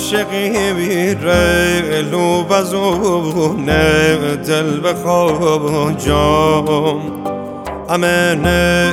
عاشقی بیره لو بزونه دل بخواب جام امنه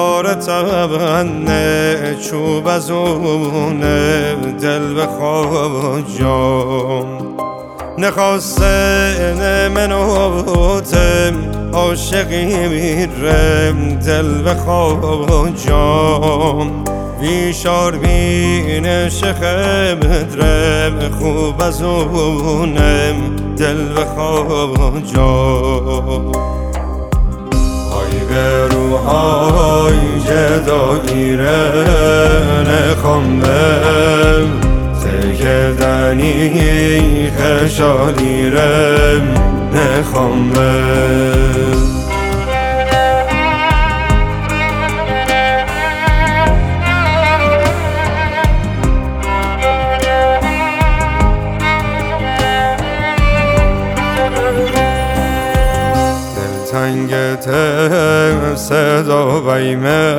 خارتبنه چوب ازونه دل بخواب جام نخواسته نمنوتم عاشقی بیرم دل بخواب جام ویشار بین شخم درم خوب ازونم دل بخواب جام های به روحای جدایره نخوام بم تکدنی خشالیرم نخوام بم تنگت صدا ویمه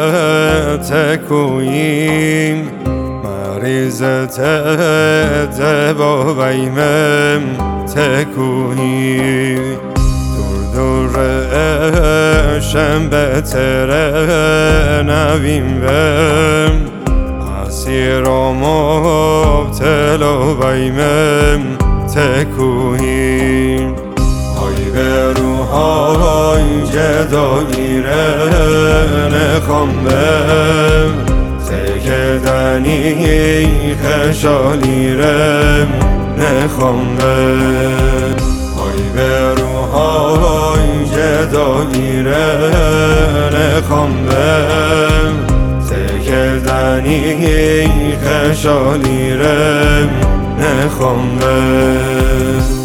تکویم مریضت دبا ویمه تکویم دور شنبه تره نویم بم اسیر و مبتلا ویمه تکویم های به روحای جدایره نخوام بم تکدنی خشالیرم نخوام بم های به روحای جدایره نخوام بم تکدنی خشالیرم نخوام بم